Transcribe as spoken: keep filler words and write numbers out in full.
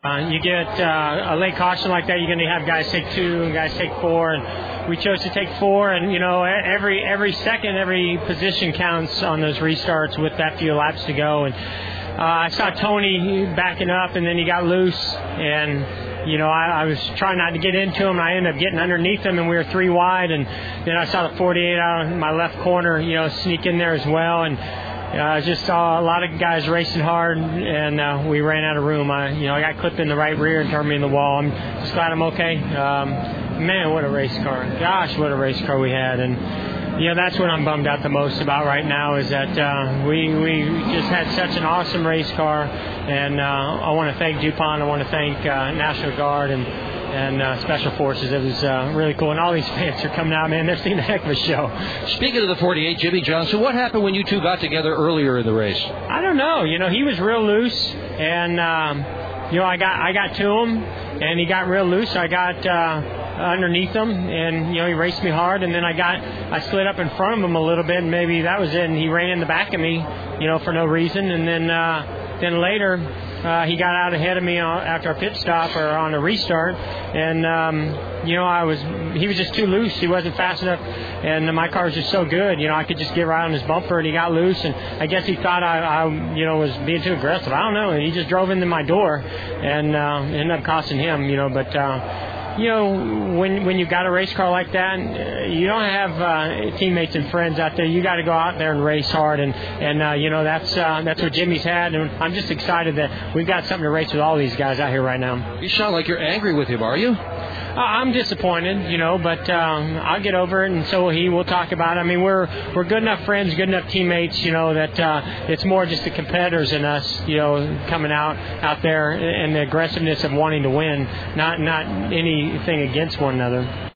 Uh, you get uh, a late caution like that, you're going to have guys take two and guys take four, and we chose to take four. And you know, every every second, every position counts on those restarts with that few laps to go. And uh, I saw Tony backing up, and then he got loose, and you know, I, I was trying not to get into him. And I ended up getting underneath him, and we were three wide. And then I saw the forty-eight out in my left corner, you know, sneak in there as well. And I uh, just saw a lot of guys racing hard, and uh, we ran out of room. I, you know, I got clipped in the right rear and turned me in the wall. I'm just glad I'm okay. Um, man, what a race car! Gosh, what a race car we had. And you know, that's what I'm bummed out the most about right now is that uh, we we just had such an awesome race car, and uh, I want to thank DuPont. I want to thank uh, National Guard and. and uh, Special Forces. It was uh, really cool. And all these fans are coming out, man. They're seeing a heck of a show. Speaking of the forty-eight, Jimmie Johnson, what happened when you two got together earlier in the race? I don't know. You know, he was real loose, and, um, you know, I got I got to him, and he got real loose. I got uh, underneath him, and, you know, he raced me hard, and then I got, I slid up in front of him a little bit, and maybe that was it, and he ran in the back of me, you know, for no reason, and then, uh, then later, Uh, he got out ahead of me after a pit stop or on a restart, and um, you know I was he was just too loose. He wasn't fast enough, and my car was just so good. You know I could just get right on his bumper, and he got loose. And I guess he thought I, I you know was being too aggressive. I don't know. And he just drove into my door, and uh, ended up costing him. You know, but. Uh, You know, when when you got a race car like that, you don't have uh, teammates and friends out there. You got to go out there and race hard, and and uh, you know that's uh, that's what Jimmy's had, and I'm just excited that we've got something to race with all these guys out here right now. You sound like you're angry with him, are you? Uh, I'm disappointed, you know, but um, I'll get over it, and so will he. We'll talk about it. I mean, we're we're good enough friends, good enough teammates, you know, that uh, it's more just the competitors in us, you know, coming out out there and the aggressiveness of wanting to win, not not anything against one another.